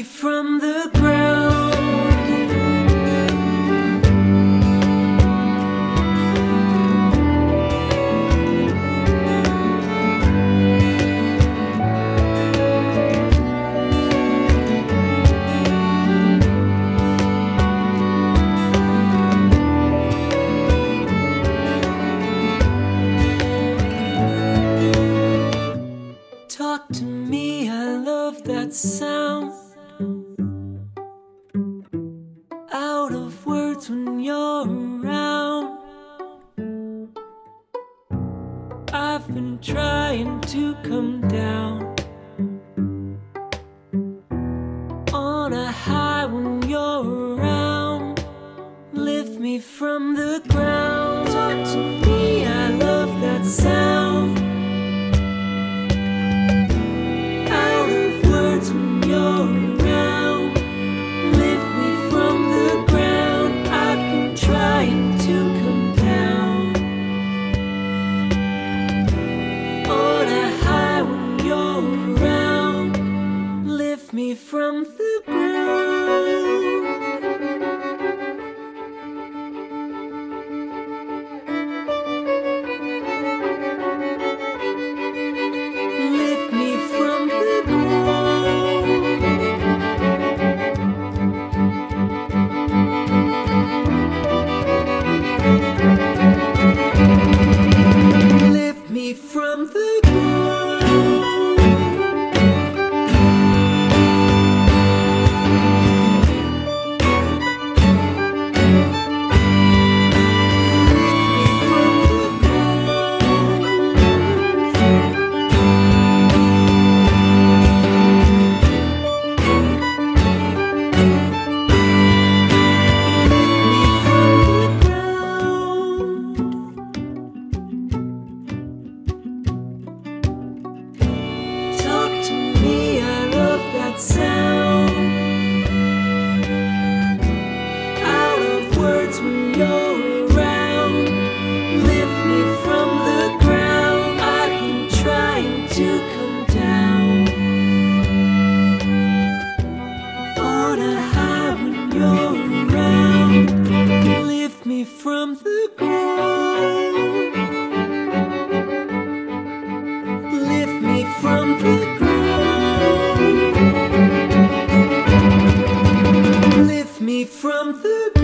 me from the ground. Talk to me, I love that sound. Out of words when you're around. I've been trying to come down on a high when you're around. Lift me from the ground. Talk to me, I love that sound. Out of words when you're around. Lift me from the ground. I've been trying to come down on a high when you're around. Lift me from the ground. Lift me from the ground. Lift me from the ground. Sound out of words when you're around. Lift me from the ground. I've been trying to come down on a high when you're around. Lift me from the ground. Lift me from the ground. Lift me from the